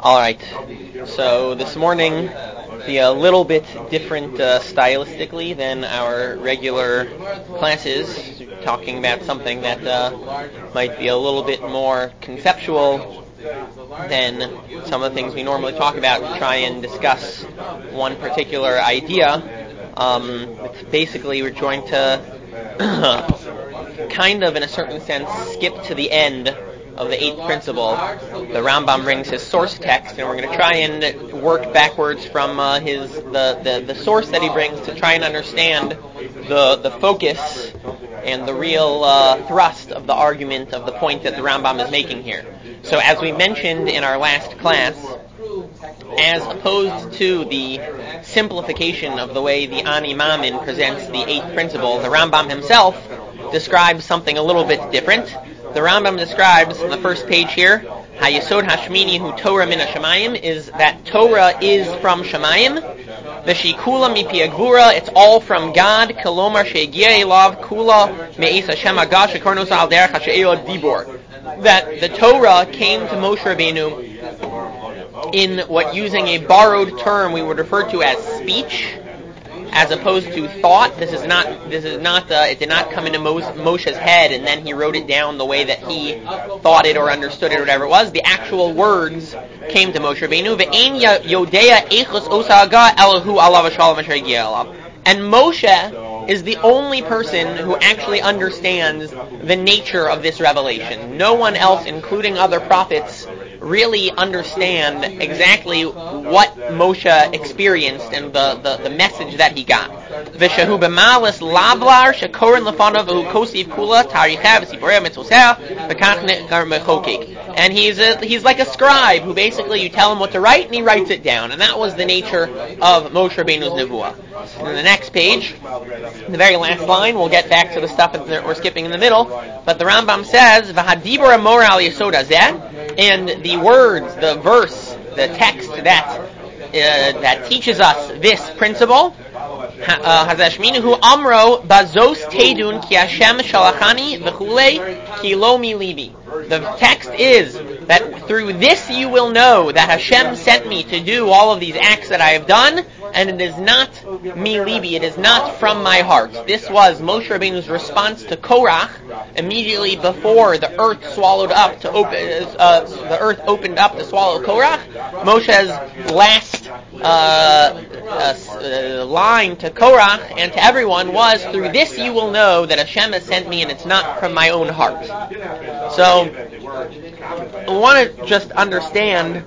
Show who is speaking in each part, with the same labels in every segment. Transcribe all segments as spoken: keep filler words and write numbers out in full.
Speaker 1: All right, so this morning be a little bit different uh, stylistically than our regular classes, talking about something that uh, might be a little bit more conceptual than some of the things we normally talk about to try and discuss one particular idea. Um, basically, we're trying to kind of, in a certain sense, skip to the end of the eighth principle. The Rambam brings his source text, and we're going to try and work backwards from uh, his the, the, the source that he brings to try and understand the the focus and the real uh, thrust of the argument of the point that the Rambam is making here. So as we mentioned in our last class, as opposed to the simplification of the way the Ani Mamin presents the eighth principle, the Rambam himself describes something a little bit different. The Rambam describes on the first page here, Hayesod Hashmini hu Torah min Hashamayim, is that Torah is from Shamayim. V'shikula mipi agvura, it's all from God. Kolomar she'egia elav kula me'es Hashem hagash shekarnos al derech hashe'el dibor. That the Torah came to Moshe Rabbeinu in what, using a borrowed term, we would refer to as speech, as opposed to thought. This is not. This is not. Uh, it did not come into Moshe's head, and then he wrote it down the way that he thought it or understood it, or whatever it was. The actual words came to Moshe Rabbeinu. Ve'ein yodea echos osaga elahu alav shalom asher hagiya elav. And Moshe is the only person who actually understands the nature of this revelation. No one else, including other prophets, really understand exactly what Moshe experienced and the, the, the message that he got. V'shehu b'malas lablar shekorin lefanav v'hu kosiv kula taricha v'siporei mitzvoseh v'kach ne'kar mechokek. And he's a, he's like a scribe who basically you tell him what to write and he writes it down. And that was the nature of Moshe Rabbeinu's nevuah. On the next page, the very last line, we'll get back to the stuff that we're skipping in the middle, but the Rambam says, V'hadibur amor al yesod hazeh, and the words, the verse, the text that uh, that teaches us this principle, Hazashminu amro bazos tedun ki Hashem shalachani v'chulei ki lo mi libi. The text is that through this you will know that Hashem sent me to do all of these acts that I have done, and it is not mi libi, it is not from my heart. This was Moshe Rabbeinu's response to Korach immediately before the earth swallowed up to open. Uh, the earth opened up to swallow Korach. Moshe's last uh, uh, line to Korach and to everyone was, through this you will know that Hashem has sent me, and it's not from my own heart. So I want to just understand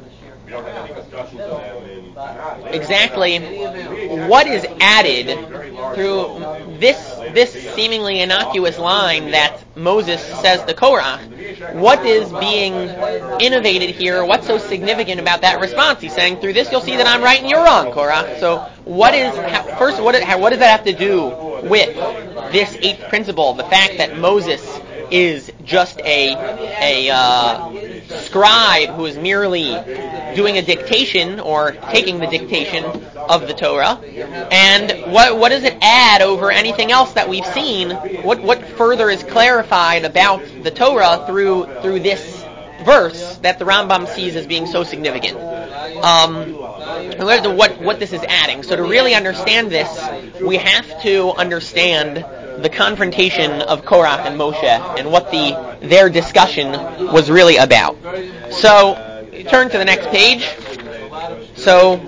Speaker 1: exactly what is added through this this seemingly innocuous line that Moses says to Korach. What is being innovated here? What's so significant about that response? He's saying, through this you'll see that I'm right and you're wrong, Korach. So what is first? What, is, what does that have to do with this eighth principle? The fact that Moses is just a a uh, scribe who is merely doing a dictation or taking the dictation of the Torah, and what what does it add over anything else that we've seen? What what further is clarified about the Torah through through this verse that the Rambam sees as being so significant? Um, what what this is adding. So to really understand this, we have to understand the confrontation of Korach and Moshe and what the their discussion was really about. So, turn to the next page. So,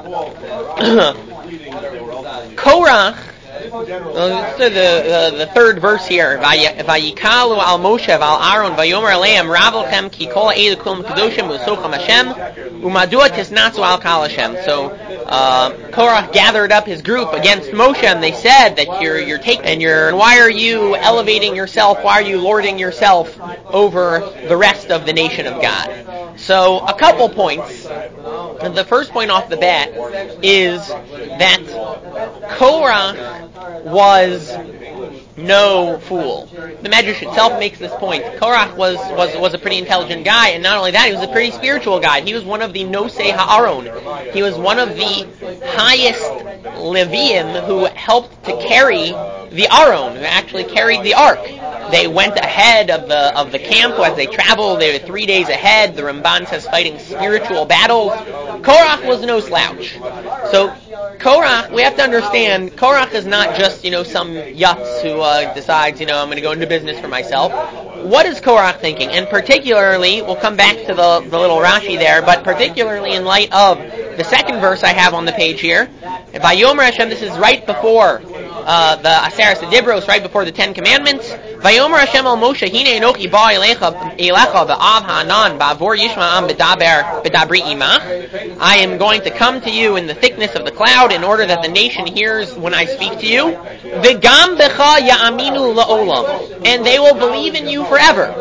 Speaker 1: Korach, uh, so the, the the third verse here, Vayikalu al Moshe val Aaron vayomer aleim ravelchem ki kol eidu kulm kedoshim usocham Hashem umadua tisnatzu al kal Hashem. So uh, Korach gathered up his group against Moshe, and they said that you're you're taking and you're why are you elevating yourself? Why are you lording yourself over the rest of the nation of God? So a couple points. The first point off the bat is that Korach was no fool. The Medrash itself makes this point. Korach was, was, was a pretty intelligent guy, and not only that, he was a pretty spiritual guy. He was one of the Nosei Ha'aron. He was one of the highest Leviim who helped to carry the Aron, who actually carried the Ark. they went ahead of the of the camp as they traveled. They were three days ahead. The Ramban says fighting spiritual battles. Korach was no slouch. So Korach, we have to understand, Korach is not just, you know, some yutz who uh, decides, you know, I'm going to go into business for myself. What is Korach thinking? And particularly, we'll come back to the, the little Rashi there, but particularly in light of the second verse I have on the page here, Vayomer Hashem, this is right before uh, the Aseres Dibros, right before the Ten Commandments. Vayomer Hashem al Moshe, Hine Enochi ba elecha elecha v'av ha'anan ba'avor yishma am b'daber b'dabri imach. I am going to come to you in the thickness of the cloud in order that the nation hears when I speak to you. V'gam becha ya'aminu la'olam, and they will believe in you forever.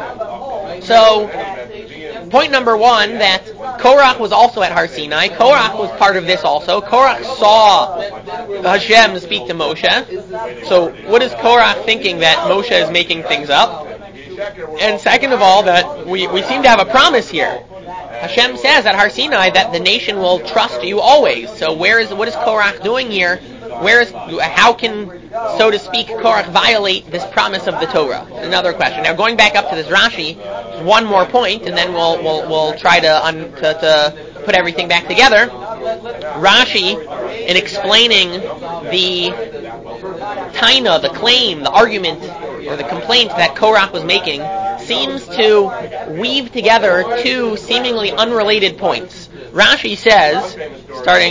Speaker 1: So, point number one, that Korach was also at Har Sinai. Korach was part of this also. Korach saw Hashem speak to Moshe. So what is Korach thinking, that Moshe is making things up? And second of all, that we, we seem to have a promise here. Hashem says at Har Sinai that the nation will trust you always. So where is what is Korach doing here? Where is, how can, so to speak, Korach violate this promise of the Torah? Another question. Now, going back up to this Rashi, one more point, and then we'll we'll we'll try to un, to, to put everything back together. Rashi, in explaining the taina, the claim, the argument, or the complaint that Korach was making, seems to weave together two seemingly unrelated points. Rashi says, starting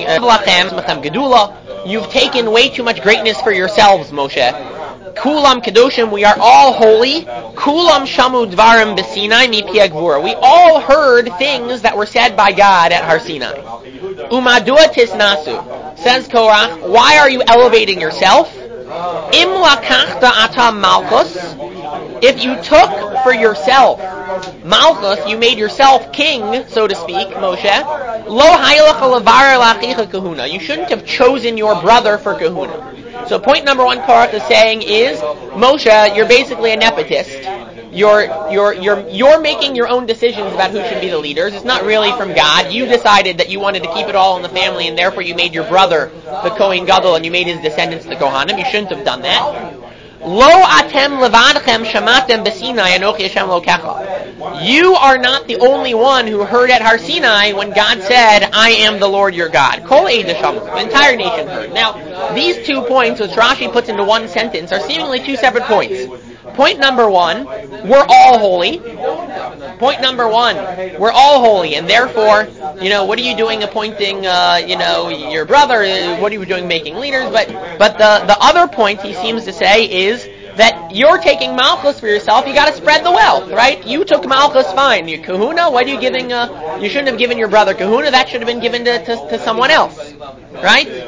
Speaker 1: at you've taken way too much greatness for yourselves, Moshe. Kulam Kedoshim, we are all holy. Kulam Shamu Dvarim B'Sinai Mi Pi Gvura. We all heard things that were said by God at Har Sinai. Umadua Tisnasu. Says Korach, why are you elevating yourself? Im Lakachta Ata Malchus. If you took for yourself Malchus, you made yourself king, so to speak, Moshe. Lo Hayalach Levar Lachicha Kahuna. You shouldn't have chosen your brother for Kahuna. So point number one Korach is saying is, Moshe, you're basically a nepotist. You're you're you're you're making your own decisions about who should be the leaders. It's not really from God. You decided that you wanted to keep it all in the family, and therefore you made your brother the Kohen Gadol, and you made his descendants the Kohanim. You shouldn't have done that. Lo atem levadchem shamatem b'Sinai anochi Hashem lokecha. You are not the only one who heard at Har Sinai when God said, I am the Lord your God. Kol Eid Hashem. The entire nation heard. Now, these two points, which Rashi puts into one sentence, are seemingly two separate points. Point number one, we're all holy. Point number one, we're all holy, and therefore, you know, what are you doing appointing, uh, you know, your brother? What are you doing making leaders? But but the, the other point he seems to say is that you're taking Malchus for yourself. You got to spread the wealth, right? You took Malchus, fine. Your Kahuna, what are you giving? Uh, you shouldn't have given your brother Kahuna. That should have been given to, to, to someone else, right?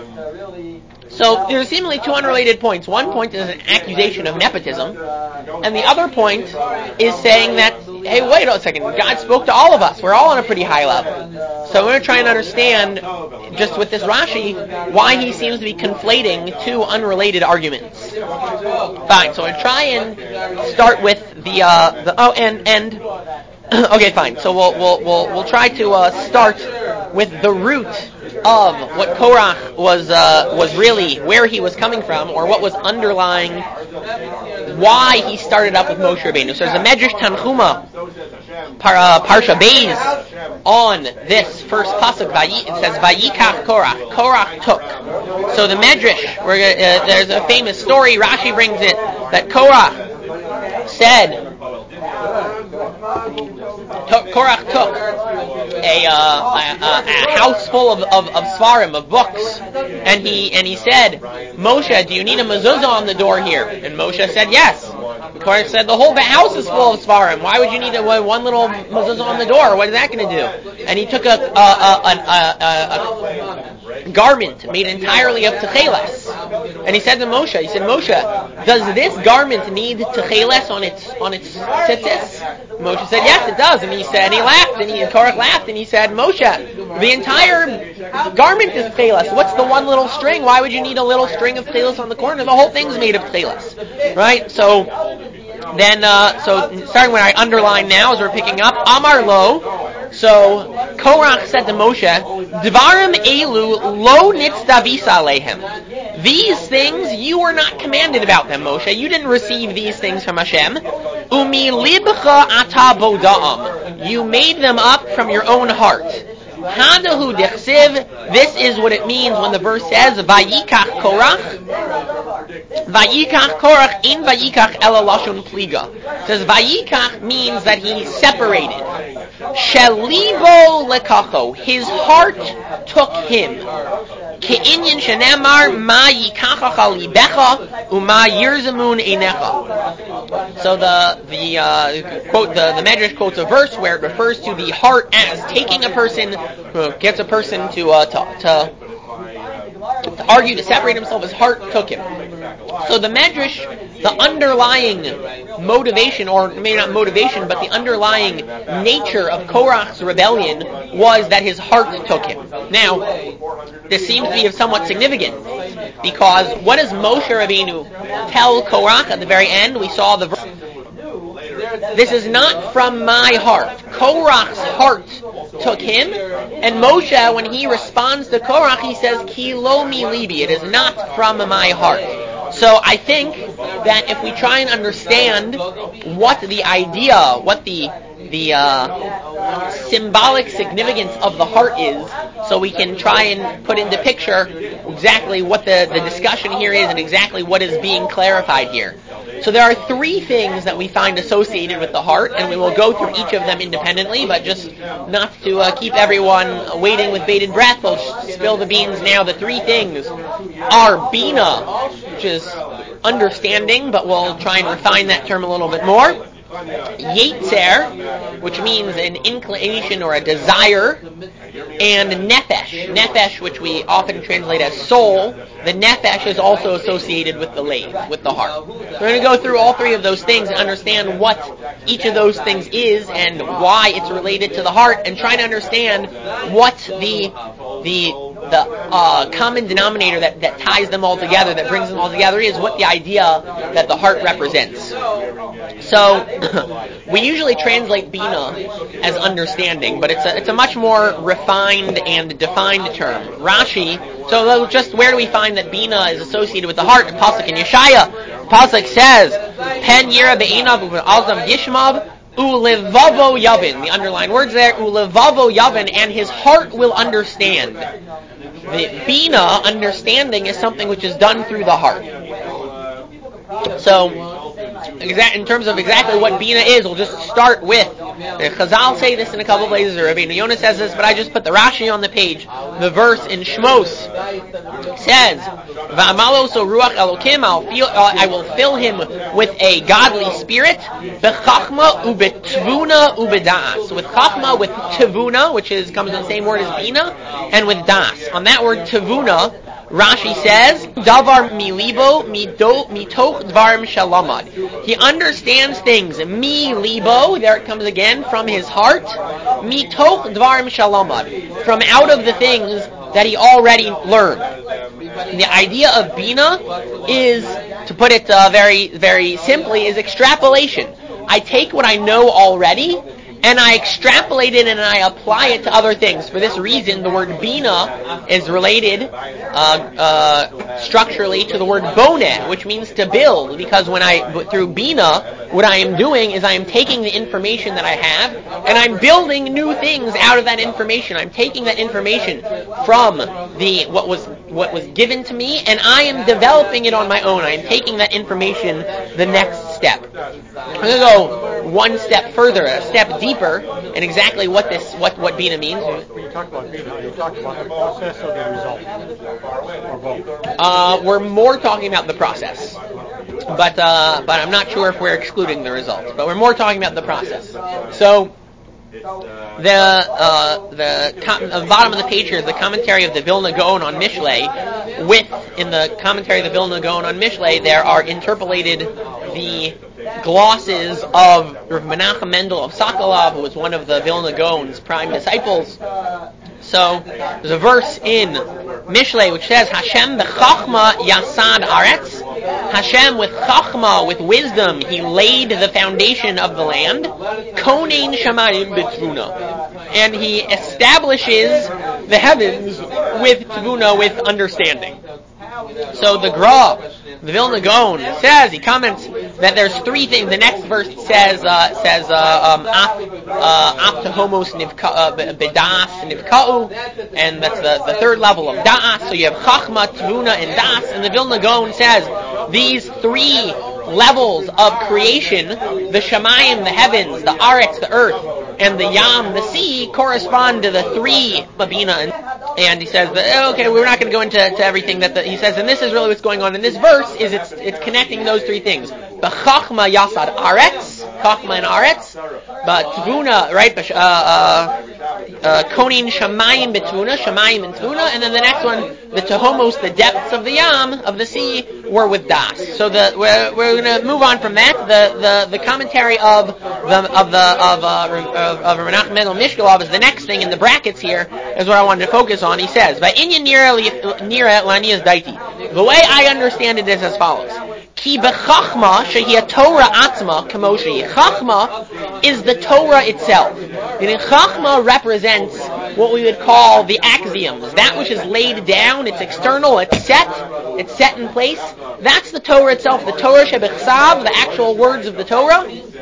Speaker 1: So there are seemingly two unrelated points. One point is an accusation of nepotism, and the other point is saying that, hey, wait a second, God spoke to all of us. We're all on a pretty high level. So we're going to try and understand, just with this Rashi, why he seems to be conflating two unrelated arguments. Fine, so I'll try and start with the, uh, the oh, and, and, okay, fine. So we'll, we'll, we'll, we'll try to, uh, start with the root of what Korach was uh, was really, where he was coming from, or what was underlying why he started up with Moshe Rabbeinu. So there's a Medrash Tanchuma, par, uh, Parsha Beis, on this first pasuk. It says, Vayikach Korach. Korach took. So the Medrash, we're gonna, uh, there's a famous story, Rashi brings it, that Korach said, Korach took a, uh, a, a, a house full of, of, of svarim, of books, and he and he said, Moshe, do you need a mezuzah on the door here? And Moshe said, yes. Korach said, the whole house is full of svarim. Why would you need a, one little mezuzah on the door? What is that going to do? And he took a, a, a, a, a, a garment made entirely of techeles, and he said to Moshe, he said, Moshe, does this garment need techeles on its on its tzitzis? Moshe said, yes, it does. And he said, and he laughed, and he and Korach laughed, and he said, Moshe, the entire garment is techeles. What's the one little string? Why would you need a little string of techeles on the corner? The whole thing's made of techeles, right? So then, uh, so starting when I underline now, as we're picking up, Amar Lo. So Korach said to Moshe, Dvarim elu lo nitzda visa alehem. these things, you were not commanded about them, Moshe. You didn't receive these things from Hashem. Umi libcha ata boda'am. You made them up from your own heart. Hadahu dechsiv. This is what it means when the verse says, Vayikach Korach. Vayikach Korach in Vayikach ela lashon pliga. It says Vayikach means that he separated. Shelivo lekacho. His heart took him. Ke'inyan shenemar ma yikachacha libecha uma yirzamun einecha. So the the uh, quote the the Medrash quotes a verse where it refers to the heart as taking a person, uh, gets a person to uh, to, to to argue to separate himself. His heart took him. So the Medrash, the underlying motivation, or maybe not motivation, but the underlying nature of Korach's rebellion was that his heart took him. Now, this seems to be of somewhat significant, because what does Moshe Rabbeinu tell Korach at the very end? We saw the verse. This is not from my heart. Korach's heart took him, and Moshe, when he responds to Korach, he says, Ki lo mi libi. It is not from my heart. So I think that if we try and understand what the idea, what the the uh, symbolic significance of the heart is, so we can try and put into picture exactly what the, the discussion here is and exactly what is being clarified here. So there are three things that we find associated with the heart, and we will go through each of them independently, but just not to uh, keep everyone waiting with bated breath, we'll spill the beans now. The three things are Bina, which is understanding, but we'll try and refine that term a little bit more. Yetzer, which means an inclination or a desire, and Nefesh. Nefesh, which we often translate as soul. The Nefesh is also associated with the Leiv, with the heart. We're going to go through all three of those things and understand what each of those things is and why it's related to the heart, and try to understand what the the the uh, common denominator that, that ties them all together, that brings them all together, is what the idea that the heart represents. So we usually translate Bina as understanding, but it's a it's a much more refined and defined term. Rashi. So just where do we find that Bina is associated with the heart? The pasuk in Yeshaya, the pasuk says, "Pen yira be'inav u'azam yishmav." Ulevavo Yavin, the underlined words there, Ulevavo Yavin, and his heart will understand. The Bina, understanding, is something which is done through the heart. So, in terms of exactly what Bina is, we'll just start with, Chazal say this in a couple of places, or Rabbeinu Yonah says this, but I just put the Rashi on the page. The verse in Shmos says, V'amalo so ruach elokim, I'll feel, uh, I will fill him with a godly spirit, b'chachma u'betvuna u'bedas. With chachma, with tevuna, which is comes in the same word as Bina, and with das. On that word tevuna, Rashi says, Davar milibo mito mitoch dvarim shalamad. He understands things. Mi libo, there it comes again, from his heart. Mitoch dvarim shalamad, from out of the things that he already learned. The idea of Bina is, to put it uh, very, very simply, is extrapolation. I take what I know already, and I extrapolate it and I apply it to other things. For this reason, the word Bina is related uh, uh, structurally to the word boneh, which means to build. Because when I, through Bina, what I am doing is I am taking the information that I have and I'm building new things out of that information. I'm taking that information from the what was what was given to me, and I am developing it on my own. I am taking that information the next step. I'm going to go one step further, a step deeper, in exactly what this what, what Bina means.
Speaker 2: When you talk about Bina, you talk about the process or the result? Or both?
Speaker 1: Uh, we're more talking about the process. But uh, but I'm not sure if we're excluding the result. But we're more talking about the process. So the uh, the, com- the bottom of the page here is the commentary of the Vilna Gaon on Mishlei. With in the commentary of the Vilna Gaon on Mishlei, there are interpolated the glosses of Rav Menachem Mendel of Sokolov, who was one of the Vilna Gaon's prime disciples. So there's a verse in Mishlei which says, Hashem b'chachma yasad aretz. Hashem with chachma, with wisdom, he laid the foundation of the land. Konein shamayim b'tvuna. And he establishes the heavens with tvuna, with understanding. So the Gra, the Vilna Gaon, says, he comments that there's three things. The next verse says, uh, says, uh, um, Ap to homos bedas nivka'u, and that's the, the third level of da'as. So you have Chachma, Tvuna, and Das, and the Vilna Gaon says these three levels of creation, the Shamayim, the heavens, the Aretz, the earth, and the Yam, the sea, correspond to the three Babina. And, and he says that, okay, we're not going to go into to everything that the, he says, and this is really what's going on in this verse, is it's it's connecting those three things. The Chachma Yasad Aretz, Chachma and Aretz, but Tvuna, right, uh, uh, Konin Shamayim Betvuna, Shamayim and Tvuna, and then the next one, the Tehomos, the depths of the Yam, of the sea, were with Das. So the we're, we're going to move on from that. The, the, the commentary of the of the of uh, of, of Menachem Mendel Mishkolov is the next thing in the brackets here, is what I wanted to focus on. He says, "Va'inyan nira lanias daiti." The way I understand it is as follows: Ki b'chachma shehi Torah atzma kamoshi. Chachma is the Torah itself. And Chachma represents what we would call the axioms, that which is laid down. It's external. It's set. It's set in place. That's the Torah itself. The Torah shebechsav, the actual words of the Torah.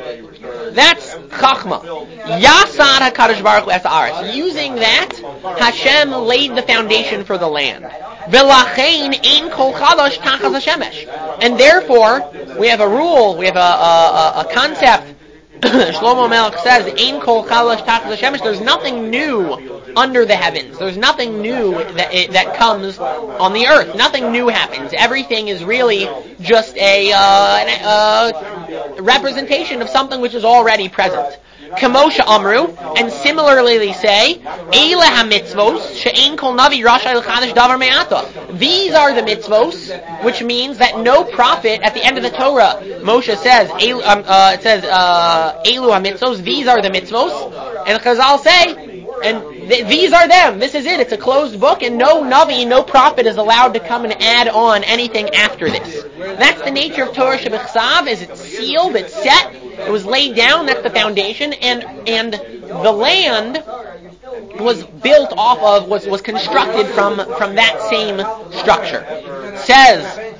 Speaker 1: That's Chachma. Yasad HaKadosh Baruch Hu es haaretz. Using that, Hashem laid the foundation for the land. V'lachein ein kol chadash tachas hashemesh. And therefore, we have a rule, we have a, a, a, a concept. Shlomo Melech says, ein kol chadash tachas hashemesh. There's nothing new under the heavens. There's nothing new that that comes on the earth. Nothing new happens. Everything is really just a, uh, an, uh, representation of something which is already present. Kamosha Amru, and similarly they say, Eile ha-mitzvos, she'ein kol navi rashay l'chadash davar me'ata. These are the mitzvos, which means that no prophet, at the end of the Torah, Moshe says, um, uh, it says, uh, Eilu ha-mitzvos, these are the mitzvos, and Chazal say, and th- these are them. This is it. It's a closed book, and no Navi, no prophet is allowed to come and add on anything after this. That's the nature of Torah Shebechsav, is it's sealed, it's set, it was laid down, that's the foundation, and and the land was built off of, was, was constructed from, from that same structure. Says,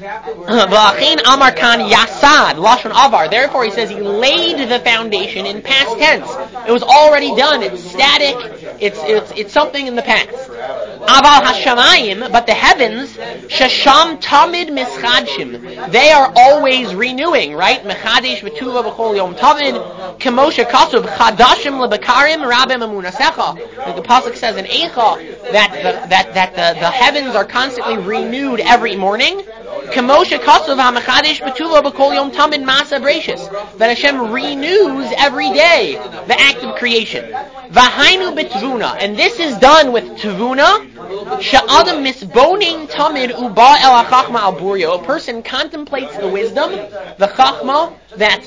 Speaker 1: V'achin Amar Kan Yasad, Lashon Avar. Therefore he says he laid the foundation in past tense. It was already done, it's static, it's it's it's something in the past. Aval Hashamayim, but the heavens, Shasham Tamid Mischadshim, they are always renewing, right? Mechadish V'tuva B'chol Yom Tamid, Kemoshe Kasuv, Chadashim Lebekarim Rabim Amunasecha. The Pasuk says in Eicha that the, that that the, the heavens are constantly renewed every morning. Kemoshe Kasuv HaMechadish V'tuva B'chol Yom Tamid Masa Brachos, that Hashem renews every day the act of creation. V'hainu B'tvuna, and this is done with Tvuna. Sha'adam misboning tamid uba el hachachma al buryo. A person contemplates the wisdom, the chachma, that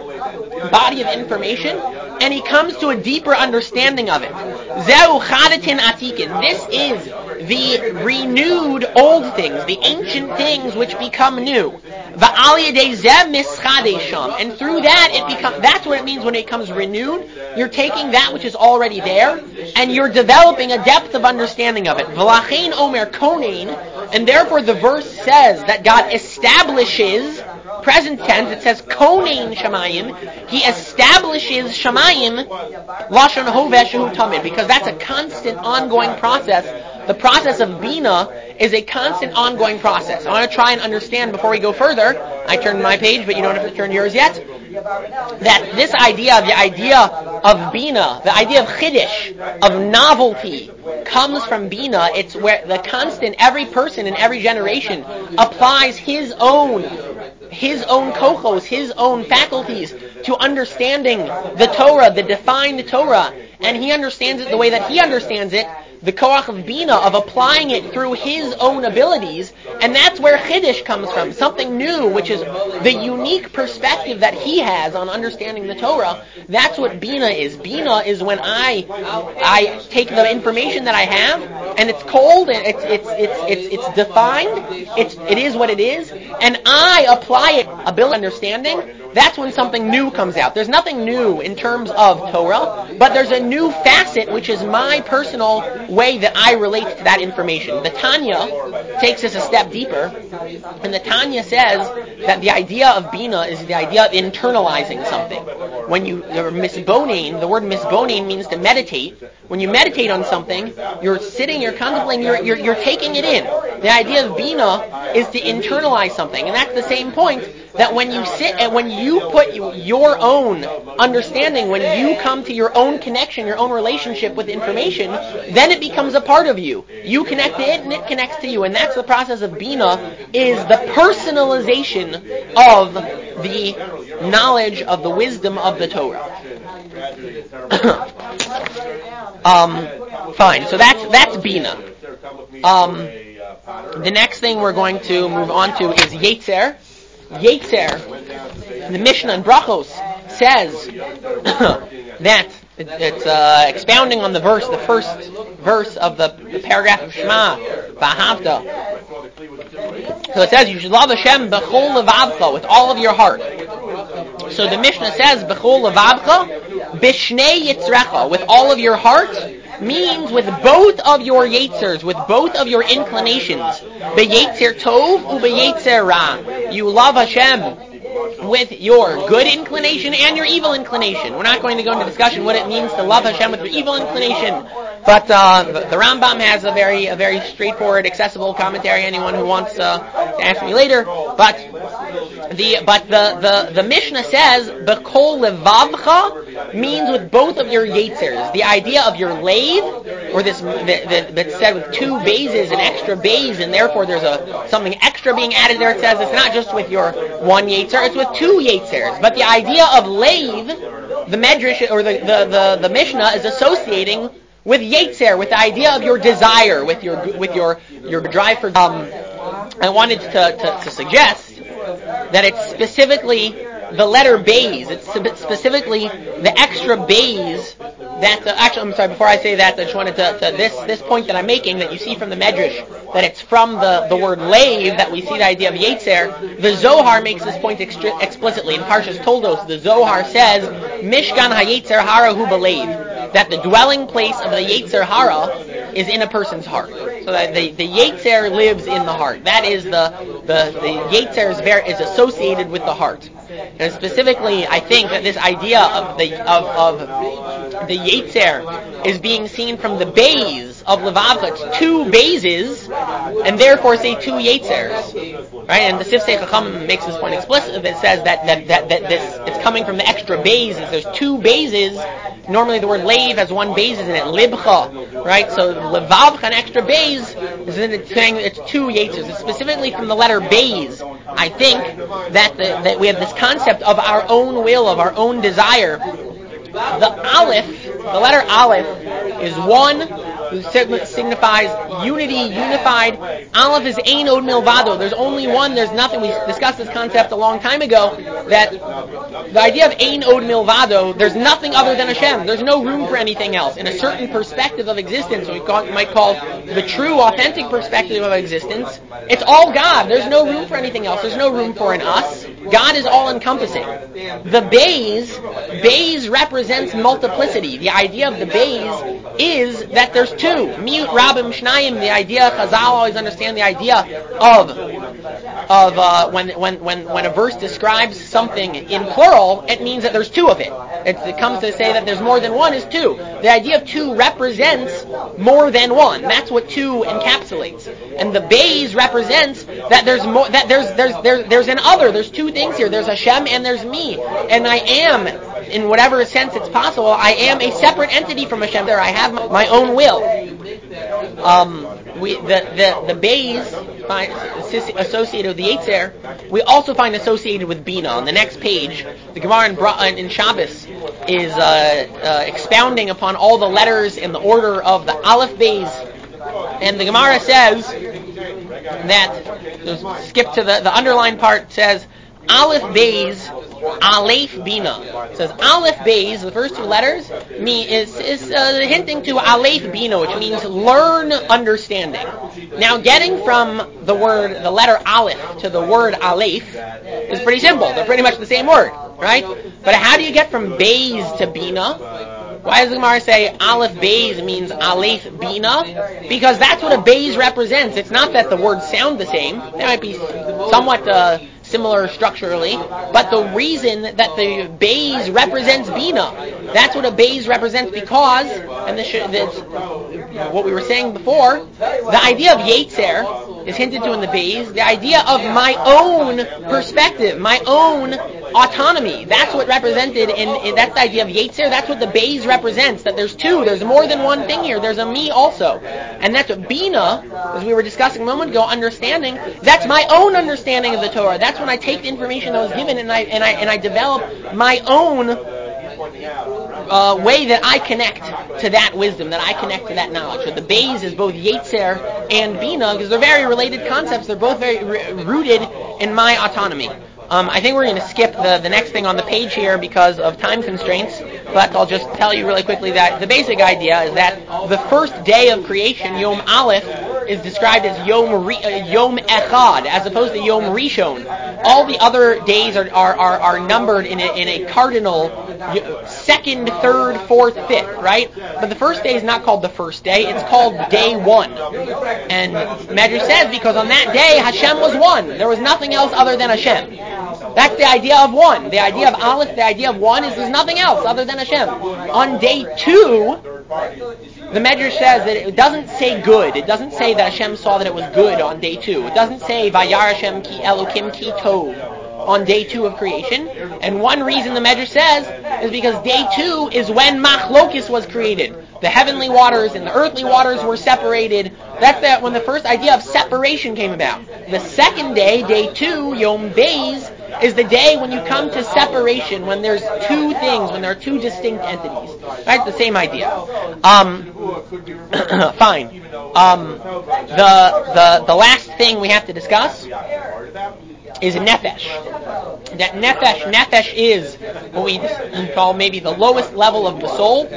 Speaker 1: body of information, and he comes to a deeper understanding of it. Zeu chadatin atikin. This is the renewed old things, the ancient things which become new. Va'al yedei zeh mischadesham. And through that, it becomes. That's what it means when it becomes renewed. You're taking that which is already there, and you're developing a depth of understanding of it. V'lachein omer konein, and therefore the verse says that God establishes, present tense, it says konein shamayim, he establishes shamayim, lashon hoveh shehu tamid, because that's a constant ongoing process. The process of Bina is a constant ongoing process. I want to try and understand before we go further. I turned my page, but you don't have to turn yours yet. That this idea, the idea of Bina, the idea of Chiddush, of novelty, comes from Bina. It's where the constant, every person in every generation applies his own, his own kochos, his own faculties to understanding the Torah, the defined Torah, and he understands it the way that he understands it, the koach of Bina, of applying it through his own abilities, and that's where Chiddush comes from, something new, which is the unique perspective that he has on understanding the Torah. That's what Bina is. Bina is when I I take the information that I have, and it's cold, and it's it's it's it's, it's defined, it's it is what it is, and I apply it, ability, understanding, that's when something new comes out. There's nothing new in terms of Torah, but there's a new facet, which is my personal way that I relate to that information. The Tanya takes us a step deeper, and the Tanya says that the idea of Bina is the idea of internalizing something. When you, you're misboning, the word misboning means to meditate. When you meditate on something, you're sitting, you're contemplating, you're, you're, you're taking it in. The idea of Bina is to internalize something, and that's the same point that when you sit and when you put your own understanding, when you come to your own connection, your own relationship with information, then it becomes a part of you. You connect to it and it connects to you, and that's the process of Bina, is the personalization of the knowledge, of the wisdom of the Torah. um, fine, so that's that's Bina. Um, the next thing we're going to move on to is Yetzer. Yetzer, the Mishnah in Brachos says that it, it's uh, expounding on the verse, the first verse of the, the paragraph of Shema, V'ahavta. So it says you should love Hashem b'chol levavcha, with all of your heart. So the Mishnah says b'chol levavcha, b'shnei yitzrecha, with all of your heart, means with both of your yetzers, with both of your inclinations. B'yetzer tov u'b'yetzer ra. You love Hashem with your good inclination and your evil inclination. We're not going to go into discussion what it means to love Hashem with your evil inclination, but uh, the, the Rambam has a very a very straightforward, accessible commentary. Anyone who wants uh, to ask me later, but the but the the, the Mishnah says b'kol levavcha means with both of your yetzers. The idea of your lave, or this that's said with two bases, an extra base, and therefore there's a something extra being added there. It says it's not just with your one yetzer, it's with two yetzers. But the idea of lave, the Medrash or the, the, the, the Mishnah is associating with yetzer, with the idea of your desire, with your with your your drive for. Um, I wanted to, to, to suggest that it's specifically the letter bays. It's specifically the extra bays that the, actually, I'm sorry, before I say that, I just wanted to, to this this point that I'm making, that you see from the Medrash, that it's from the, the word lave that we see the idea of Yetzer. The Zohar makes this point extra, explicitly. In Parshas Toldos, the Zohar says, Mishkan HaYetzer Hara Hu B'Leiv, that the dwelling place of the Yetzer Hara is in a person's heart. So that the, the Yetzer lives in the heart. That is the, the, the Yetzer is, very, is associated with the heart. And specifically, I think that this idea of the of, of the Yetzer is being seen from the bays of Levavcha. It's two bases, and therefore say two Yetzers. Right? And the Sifsei Chacham makes this point explicit. It says that, that, that, that this it's coming from the extra bases. There's two bases. Normally the word lave has one basis in it, libcha. Right? So Levavcha, an extra base, is in it saying it's two Yetzers. It's specifically from the letter bays. I think that the, that we have this concept of our own will, of our own desire. The Aleph, the letter Aleph, is one who signifies unity, unified. Aleph is Ein Od Milvado. There's only one, there's nothing. We discussed this concept a long time ago, that the idea of Ein Od Milvado, there's nothing other than Hashem. There's no room for anything else. In a certain perspective of existence, we call, might call the true, authentic perspective of existence, it's all God. There's no room for anything else. There's no room for an us. God is all-encompassing. The bays, bays represents multiplicity. The idea of the bays is that there's two. Miut Rabim Shnayim, the idea, Chazal always understand the idea of of uh, when, when, when, when a verse describes something in plural, it means that there's two of it. It, it comes to say that there's more than one is two. The idea of two represents more than one. That's what two encapsulates. And the bays represents that there's more, that there's there's there's there's an other. There's two things here. There's Hashem and there's me. And I am, in whatever sense it's possible, I am a separate entity from Hashem. There, I have my own will. Um, we the the the bays find associated with the Yetzer. We also find associated with Bina. On the next page, the Gemara in, Bra- in Shabbos is uh, uh, expounding upon all the letters in the order of the Aleph bays, and the Gemara says that, skip to the the underlined part, says Aleph bays, Aleph Bina. It says Aleph bays, the first two letters, me is is uh, hinting to Aleph Bina, which means learn understanding. Now, getting from the word, the letter Aleph to the word Aleph is pretty simple. They're pretty much the same word. right? But how do you get from Beis to Bina? Why does the Gemara say Aleph Beis means Aleph Bina? Because that's what a Beis represents. It's not that the words sound the same. They might be somewhat uh, similar structurally, but the reason that the Beis represents Bina, that's what a Beis represents because, and this, this what we were saying before, the idea of Yetzer is hinted to in the Beis, the idea of my own perspective, my own autonomy. That's what represented in, in that's the idea of Yetzer. That's what the Beis represents, that there's two, there's more than one thing here, there's a me also. And that's what Bina, as we were discussing a moment ago, understanding, that's my own understanding of the Torah. That's when I take the information that was given and I and I and I develop my own uh, way that I connect to that wisdom, that I connect to that knowledge. So the Beis is both Yetzer and Bina, because they're very related concepts. They're both very r- rooted in my autonomy. Um, I think we're going to skip the, the next thing on the page here because of time constraints, but I'll just tell you really quickly that the basic idea is that the first day of creation, Yom Aleph, is described as Yom Re, uh, Yom Echad, as opposed to Yom Rishon. All the other days are are, are, are numbered in a, in a cardinal second, third, fourth, fifth, right? But the first day is not called the first day, it's called day one. And Medrash says because on that day Hashem was one. There was nothing else other than Hashem. That's the idea of one. The idea of Aleph, the idea of one is there's nothing else other than Hashem. On day two, the Medrash says that it doesn't say good. It doesn't say that Hashem saw that it was good on day two. It doesn't say Vayar Hashem ki Elokim ki tov on day two of creation. And one reason the Medrash says is because day two is when Machlokis was created. The heavenly waters and the earthly waters were separated. That's that when the first idea of separation came about. The second day, day two, Yom Beis, is the day when you come to separation, when there's two things, when there are two distinct entities. Right? The same idea. Um, fine. Um, the, the, the last thing we have to discuss is nefesh. That nefesh, nefesh is what we call maybe the lowest level of the soul,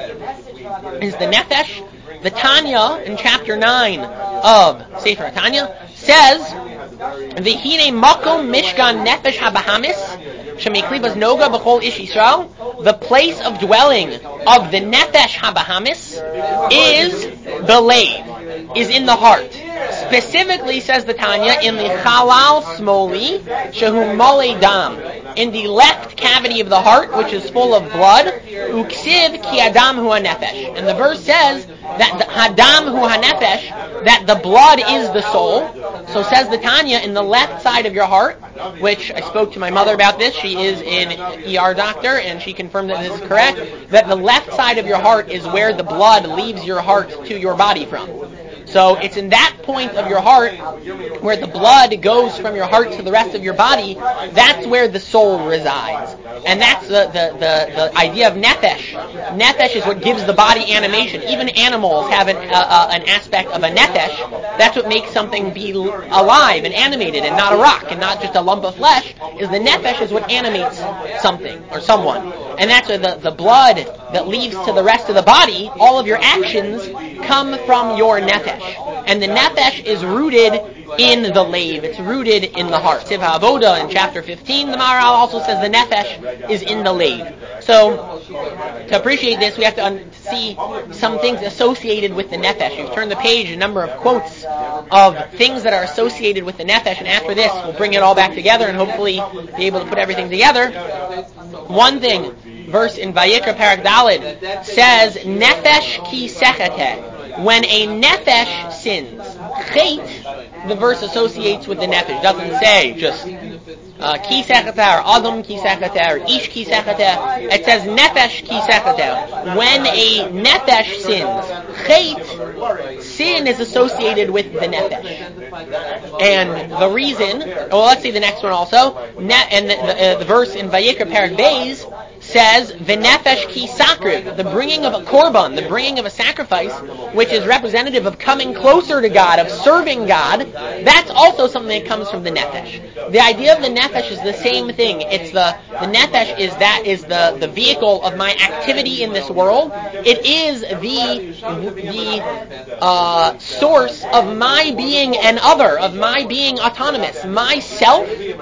Speaker 1: is the nefesh. The Tanya in chapter nine of Sefer Tanya says, V'hine makom mishkan nefesh habahamis shemiklibas noga b'chol ish Yisrael. The place of dwelling of the nefesh habahamis is the lave, is in the heart. Specifically, says the Tanya, in the chalal smoli shehu mole dam, in the left cavity of the heart, which is full of blood. Uksiv ki adam hu hanefesh, and the verse says that the hadam hu hanefesh, that the blood is the soul. So says the Tanya, in the left side of your heart, which I spoke to my mother about this. She is an E R doctor, and she confirmed that this is correct. That the left side of your heart is where the blood leaves your heart to your body from. So it's in that point of your heart where the blood goes from your heart to the rest of your body. That's where the soul resides. And that's the, the, the, the idea of nefesh. Nefesh is what gives the body animation. Even animals have an, uh, uh, an aspect of a nefesh. That's what makes something be alive and animated and not a rock and not just a lump of flesh. Is the nefesh is what animates something or someone. And that's where the, the blood that leaves to the rest of the body, all of your actions come from your nefesh. And the nefesh is rooted in the lave. It's rooted in the heart. Tiv HaAvoda in chapter fifteen, the Maharal also says the nefesh is in the lave. So, to appreciate this, we have to un- see some things associated with the nefesh. You've turned the page, a number of quotes of things that are associated with the nefesh, and after this, we'll bring it all back together and hopefully be able to put everything together. One thing, verse in Vayikra Parak Daled says, Nefesh ki secheteh. When a nefesh sins, chet, the verse associates with the nefesh. It doesn't say just uh, ki secheteh, or adam ki secheteh, or ish ki secheteh. It says nefesh ki secheteh. When a nefesh sins, chet, sin is associated with the nefesh. And the reason, well, let's see the next one also. Ne- and the, the, uh, the verse in Vayikra Parak Beis says, V'nefesh ki sakriv, the bringing of a korban, the bringing of a sacrifice, which is representative of coming closer to God, of serving God. That's also something that comes from the nefesh. The idea of the nefesh is the same thing. It's the, the nefesh is that is the, the vehicle of my activity in this world. It is the, the uh, source of my being an other, of my being autonomous. Myself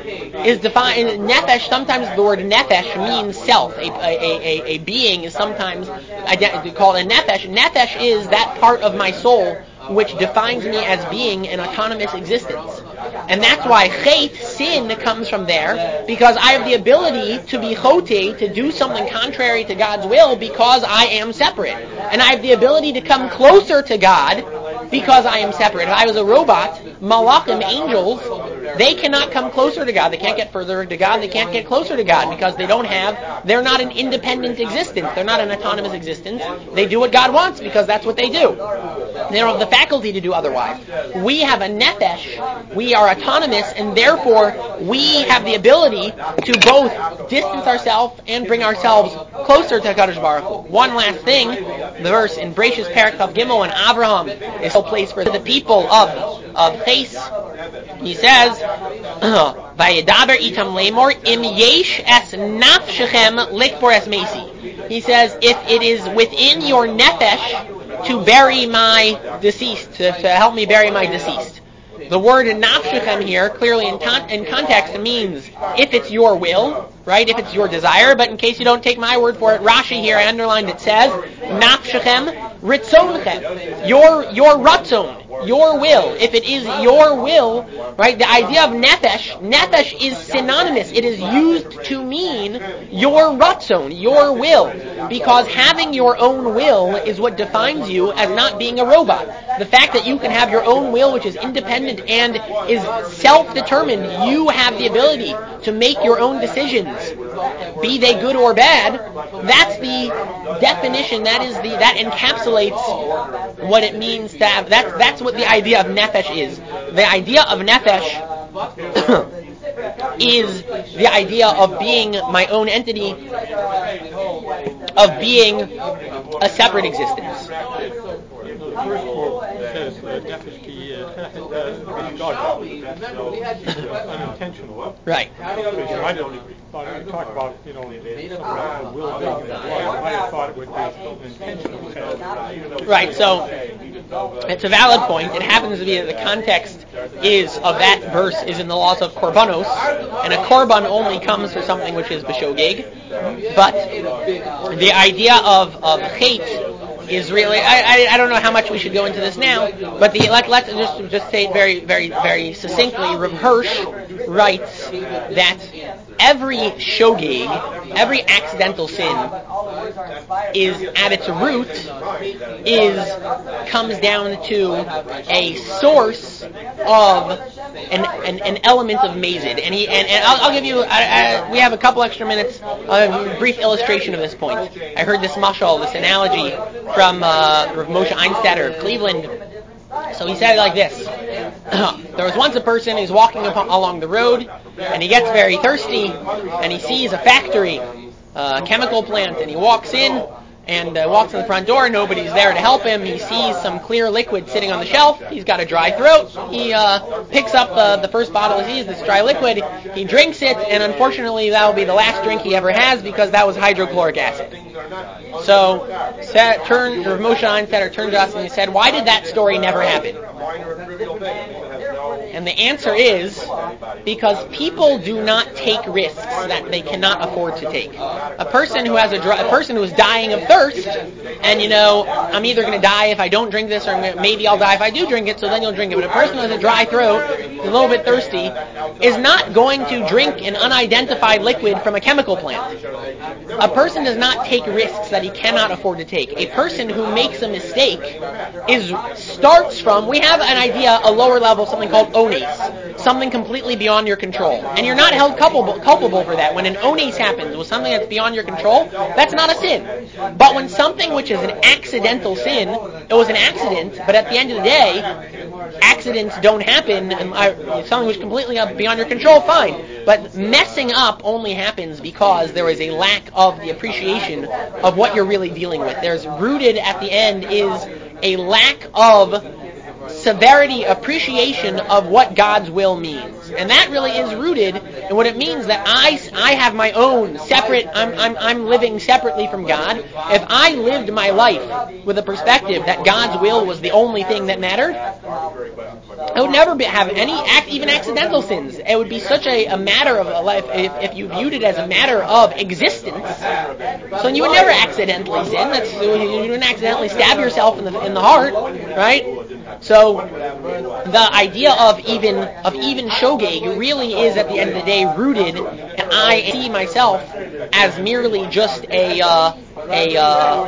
Speaker 1: is defined, nefesh, sometimes the word nefesh means self. A, a, a, a being is sometimes ident- called a nefesh. Nefesh is that part of my soul which defines me as being an autonomous existence. And that's why chet, sin, comes from there, because I have the ability to be chote, to do something contrary to God's will, because I am separate. And I have the ability to come closer to God because I am separate. If I was a robot, malachim, angels, they cannot come closer to God. They can't get further to God. They can't get closer to God because they don't have, they're not an independent existence. They're not an autonomous existence. They do what God wants because that's what they do. They don't have the faculty to do otherwise. We have a nefesh. We are autonomous, and therefore we have the ability to both distance ourselves and bring ourselves closer to HaKadosh Baruch Hu. One last thing, the verse in Bereshis Perek Tav Gimel, and Avraham is a place for the people of of Ches. He says, "Vayedaber itam lemor im yesh es nafshechem likbor es mesi." He says, if it is within your nefesh to bury my deceased, to, to help me bury my deceased. The word nafshechem here, clearly in, con- in context, means if it's your will, right? If it's your desire. But in case you don't take my word for it, Rashi here, I underlined, it says, nafshechem ritzonchem. Your, your ratzon, your will. If it is your will, right? The idea of nefesh, nefesh is synonymous. It is used to mean your ratzon, your will. Because having your own will is what defines you as not being a robot. The fact that you can have your own will, which is independent and is self-determined, you have the ability to make your own decisions, be they good or bad. That's the definition. That is the that encapsulates what it means to have. That's that's what the idea of nefesh is. The idea of nefesh is the idea of being my own entity, of being a separate existence.
Speaker 2: The first quote says nefesh ki unintentional.
Speaker 1: Right.
Speaker 2: I don't thought you talk about, you know, the will being in the blood. I might have thought it would be intentional.
Speaker 1: Right. So it's a valid point. It happens to be that the context is of that verse is in the laws of korbanos, and a korban only comes for something which is b'shogeg. But the idea of of chet is really, I, I I don't know how much we should go into this now, but the let let's just just say it very very very succinctly. Rav Hirsch writes that every shogeg, every accidental sin, is at its root is comes down to a source of an an, an element of mazid, and he and, and I'll, I'll give you. I, I, we have a couple extra minutes. A brief illustration of this point. I heard this mashal, this analogy from uh, Rav Moshe Einstetter of Cleveland. So he said it like this. There was once a person who's walking upon, along the road, and he gets very thirsty, and he sees a factory, a chemical plant, and he walks in, and uh, walks in the front door. Nobody's there to help him. He sees some clear liquid sitting on the shelf. He's got a dry throat. He uh, picks up uh, the first bottle he sees, this dry liquid. He drinks it, and unfortunately that will be the last drink he ever has because that was hydrochloric acid. So, set, turn, Rav Moshe Einstetter turned to us and he said, why did that story never happen? And the answer is because people do not take risks that they cannot afford to take. A person who has a, dry, a person who is dying of thirst, and you know, I'm either going to die if I don't drink this, or I'm gonna, maybe I'll die if I do drink it, so then you'll drink it. But a person who has a dry throat, is a little bit thirsty, is not going to drink an unidentified liquid from a chemical plant. A person does not take risks that he cannot afford to take. A person who makes a mistake is starts from, we have an idea, a lower level, something called ones, something completely beyond your control. And you're not held culpable, culpable for that. When an ones happens with something that's beyond your control, that's not a sin. But when something which is an accidental sin, it was an accident, but at the end of the day, accidents don't happen, and I, something which is completely beyond your control, fine. But messing up only happens because there is a lack of the appreciation of what you're really dealing with. There's rooted at the end is a lack of severity, appreciation of what God's will means. And that really is rooted in what it means that I, I have my own separate, I'm, I'm, I'm living separately from God. If I lived my life with a perspective that God's will was the only thing that mattered,
Speaker 3: I would never be, have any act, even accidental sins. It would be such a, a matter of life if, if you viewed it as a matter of existence. So you would never accidentally sin. That's, you wouldn't accidentally stab yourself in the in the heart, right? So the idea of even of even shogeg really is at the end of the day rooted, and I see myself as merely just a uh, a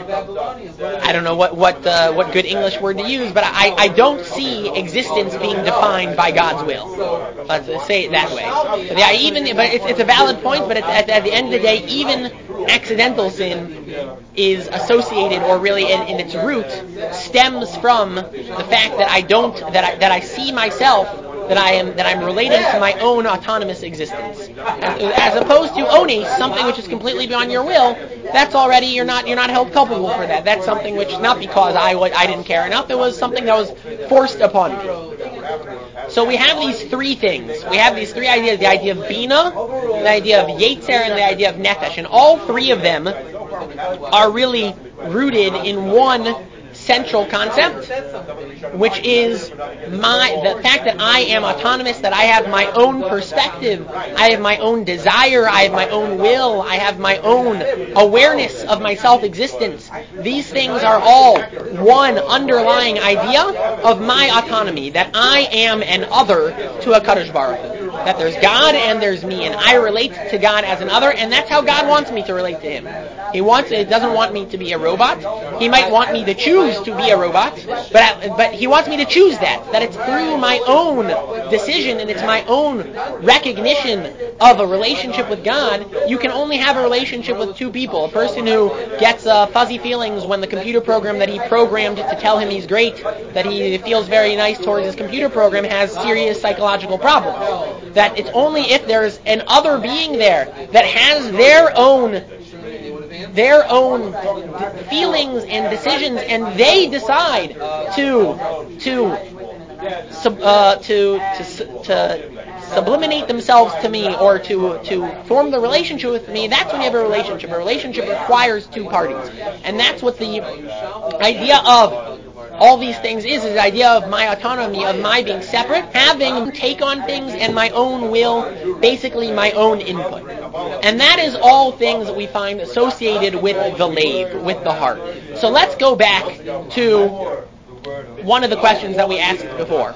Speaker 3: uh, I don't know what what uh, what good English word to use, but I, I don't see existence being defined by God's will. Let's say it that way. But yeah, even but it's, it's a valid point. But at, at the end of the day, even accidental sin is associated, or really in, in its root, stems from the fact that I don't that I, that I see myself. That I am that I'm relating to my own autonomous existence, as, as opposed to onis, something which is completely beyond your will. That's already you're not you're not held culpable for that. That's something which not because I I didn't care enough. It was something that was forced upon me. So we have these three things. We have these three ideas: the idea of bina, the idea of yetzer, and the idea of nefesh. And all three of them are really rooted in one central concept, which is my the fact that I am autonomous, that I have my own perspective, I have my own desire, I have my own will, I have my own awareness of my self-existence. These things are all one underlying idea of my autonomy, that I am an other to HaKadosh Baruch Hu. That there's God and there's me, and I relate to God as an other, and that's how God wants me to relate to Him. He wants it doesn't want me to be a robot. He might want me to choose to be a robot, but but He wants me to choose that. That it's through my own decision and it's my own recognition of a relationship with God. You can only have a relationship with two people. A person who gets uh, fuzzy feelings when the computer program that he programmed to tell him he's great, that he feels very nice towards his computer program, has serious psychological problems. That it's only if there's an other being there that has their own their own d- feelings and decisions, and they decide to to sub, uh, to to to subliminate themselves to me, or to to form the relationship with me. That's when you have a relationship. A relationship requires two parties, and that's what the idea of all these things is, is the idea of my autonomy, of my being separate, having take on things and my own will, basically my own input. And that is all things that we find associated with the lave, with the heart. So let's go back to one of the questions that we asked before.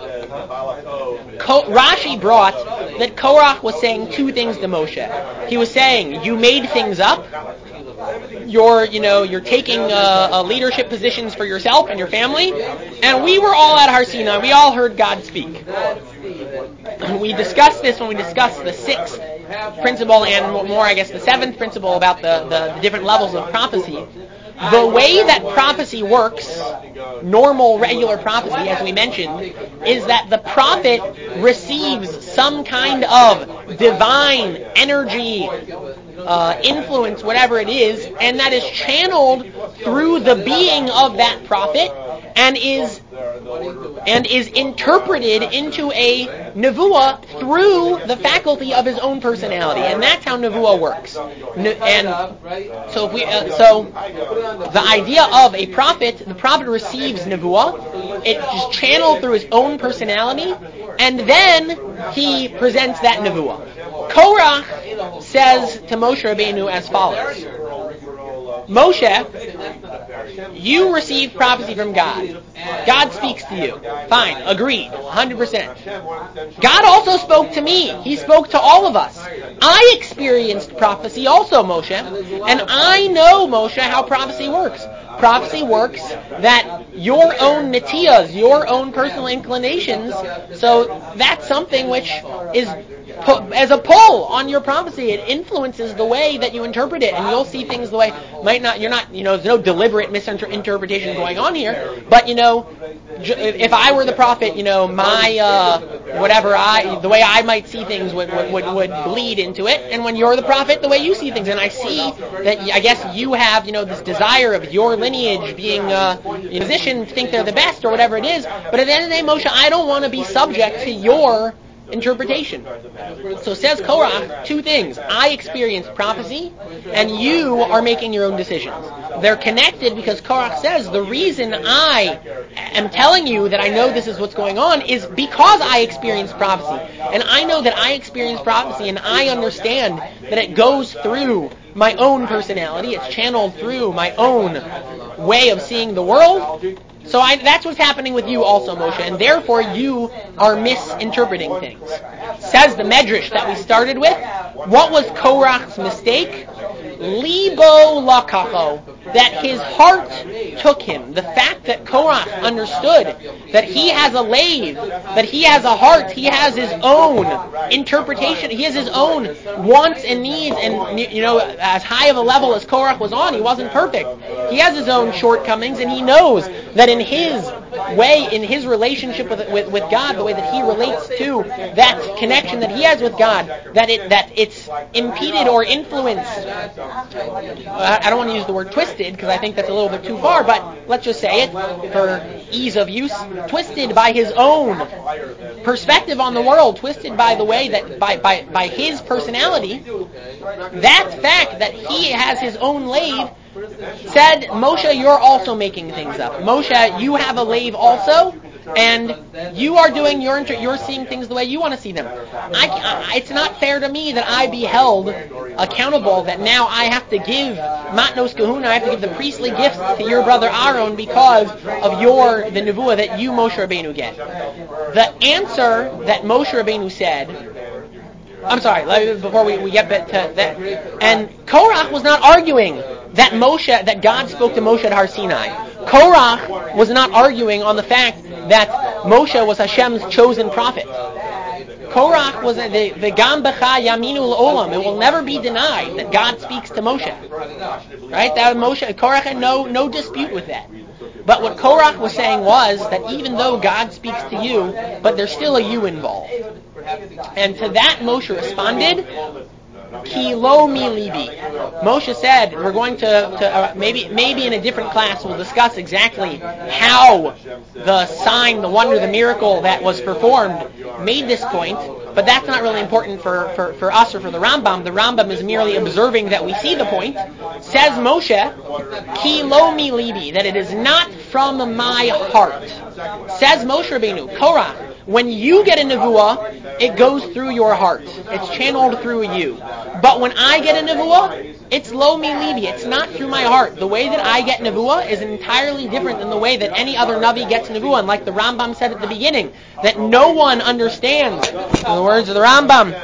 Speaker 3: Ko- Rashi brought that Korach was saying two things to Moshe. He was saying, you made things up. You're, you know, you're taking uh, uh, leadership positions for yourself and your family, and we were all at Har Sinai. We all heard God speak. We discussed this when we discussed the sixth principle, and more, I guess, the seventh principle about the, the, the different levels of prophecy. The way that prophecy works, normal, regular prophecy, as we mentioned, is that the prophet receives some kind of divine energy, uh, influence, whatever it is, and that is channeled through the being of that prophet, and is and is interpreted into a nevuah through the faculty of his own personality, and that's how nevuah works. And so, if we uh, so the idea of a prophet, the prophet receives nevuah, it is channeled through his own personality, and then he presents that nevuah. Korach says to Moshe Rabbeinu as follows: Moshe, you receive prophecy from God. God speaks to you. Fine, agreed, one hundred percent. God also spoke to me. He spoke to all of us. I experienced prophecy also, Moshe, and I know, Moshe, how prophecy works. Prophecy works that your own netiyas, your own personal inclinations, so that's something which is pu- as a pull on your prophecy. It influences the way that you interpret it, and you'll see things the way might not. You're not, you know, there's no deliberate misinterpretation going on here. But you know, if I were the prophet, you know, my uh, whatever I, the way I might see things would, would would would bleed into it. And when you're the prophet, the way you see things, and I see that, I guess you have, you know, this desire of your lineage being uh, in a position to think they're the best or whatever it is. But at the end of the day, Moshe, I don't want to be subject to your interpretation. So says Korach, two things. I experience prophecy, and you are making your own decisions. They're connected because Korach says, the reason I am telling you that I know this is what's going on is because I experience prophecy. And I know that I experience prophecy, and I understand that it goes through my own personality. It's channeled through my own way of seeing the world. So I, that's what's happening with you also, Moshe, and therefore you are misinterpreting things. Says the Medrash that we started with, what was Korach's mistake? Libo lakacho, that his heart took him. The fact that Korach understood that he has a lave, that he has a heart, he has his own interpretation, he has his own wants and needs, and you know, as high of a level as Korach was on, he wasn't perfect. He has his own shortcomings, and he knows that in his way, in his relationship with, with with God, the way that he relates to that connection that he has with God, that it that it's impeded or influenced. I don't want to use the word twisted because I think that's a little bit too far, but let's just say it for ease of use, twisted by his own perspective on the world, twisted by the way that by by by his personality. That fact that he has his own lave said, Moshe, you're also making things up. Moshe, you have a lave also, and you are doing your inter- you're seeing things the way you want to see them. I, I, it's not fair to me that I be held accountable, that now I have to give matnos kahuna, I have to give the priestly gifts to your brother Aaron because of your the nevuah that you, Moshe Rabbeinu, get. The answer that Moshe Rabbeinu said, I'm sorry, before we, we get to that, and Korach was not arguing that Moshe, that God spoke to Moshe at Har Sinai. Korach was not arguing on the fact that Moshe was Hashem's chosen prophet. Korach was the the Gam Becha Yaminu L'Olam. It will never be denied that God speaks to Moshe. Right? That Moshe, Korach had no no dispute with that. But what Korach was saying was that even though God speaks to you, but there's still a you involved. And to that Moshe responded, Ki lo mi libi. Moshe said, we're going to, to uh, maybe maybe in a different class we'll discuss exactly how the sign, the wonder, the miracle that was performed made this point, but that's not really important for, for, for us or for the Rambam. The Rambam is merely observing that we see the point. Says Moshe, Ki lo mi libi, that it is not from my heart. Says Moshe Rabbeinu, Korach, when you get a nevuah, it goes through your heart. It's channeled through you. But when I get a nevuah, it's lo mi libi. It's not through my heart. The way that I get nevuah is entirely different than the way that any other navi gets nevuah. And like the Rambam said at the beginning, that no one understands, in the words of the Rambam,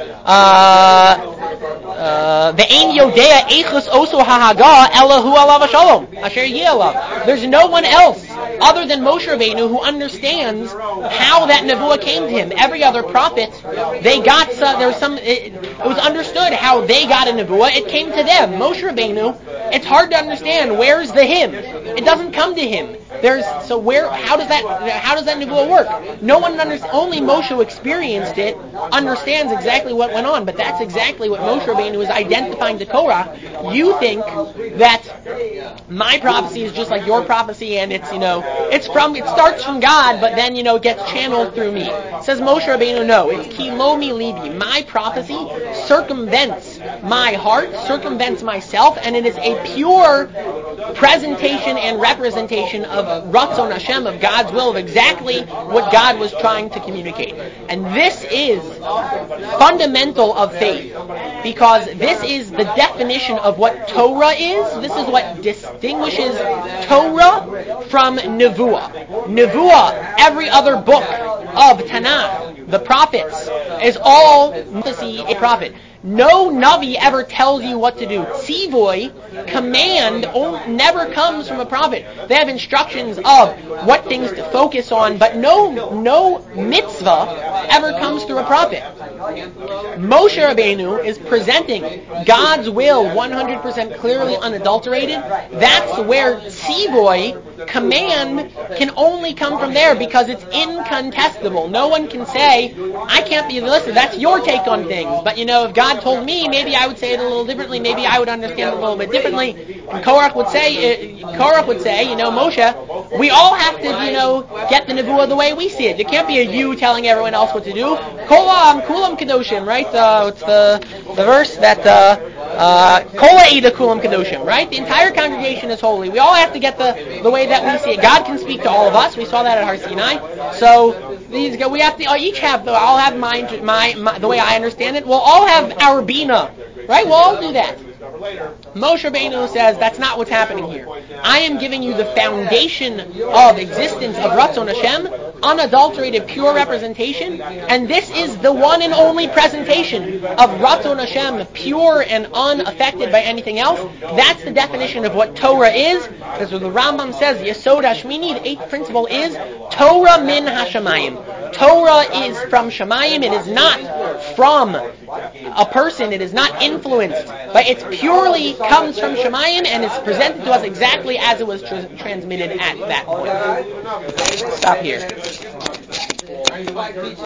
Speaker 3: the Ein Yodea Eichus Oso Hahaga Elahu Alav Shalom Asher Yeh. There's no one else other than Moshe Rabbeinu who understands how that nevuah came to him. Every other prophet, they got uh, there was some. It, it was understood how they got a nevuah. It came to them. Moshe Rabbeinu, it's hard to understand. Where's the him? It doesn't come to him. There's so where? How does that? How does that nevuah work? No one understands. Only Moshe who experienced it understands exactly what went on. But that's exactly what Moshe Rabbeinu is identifying to Korah. You think that my prophecy is just like your prophecy, and it's you know it's from it starts from God, but then you know it gets channeled through me. Says Moshe Rabbeinu, no, it's ki lo mi libi. My prophecy circumvents my heart, circumvents myself, and it is a pure presentation and representation of Ratzon Hashem, of God's will, of exactly what God was trying to communicate. And this is fundamental of faith, because this is the definition of what Torah is. This is what distinguishes Torah from Nevuah. Nevuah, every other book of Tanakh, the prophets, is all a prophet. No Navi ever tells you what to do. Tzivoy, command, never comes from a prophet. They have instructions of what things to focus on, but no no mitzvah ever comes through a prophet. Moshe Rabbeinu is presenting God's will one hundred percent clearly, unadulterated. That's where Tzivoy, command, can only come from there because it's incontestable. No one can say, I can't be, listen, that's your take on things, but you know, if God told me, maybe I would say it a little differently, maybe I would understand it a little bit differently. And Korach would say, uh, Korach would say, you know, Moshe, we all have to, you know, get the nevuah the way we see it. There can't be a you telling everyone else what to do. Kolam, kulam kedoshim, right? Uh, it's the the verse that uh, uh, Kola ida kulam kedoshim, right? The entire congregation is holy. We all have to get the the way that we see it. God can speak to all of us. We saw that at Har Sinai. So these we have to uh, each have the. I'll have my, my my the way I understand it. We'll all have our bina, right? We'll all do that. Moshe Rabbeinu says that's not what's happening here. I am giving you the foundation of existence of Ratzon Hashem, unadulterated, pure representation, and this is the one and only presentation of Ratzon Hashem, pure and unaffected by anything else. That's the definition of what Torah is. Because the Rambam says, Yesod Hashmini, the eighth principle is Torah min Hashemayim. Torah is from Shemayim. It is not from a person. It is not influenced, but it's purely comes from Shemayim and is presented to us exactly as it was tr- transmitted at that point. Stop here.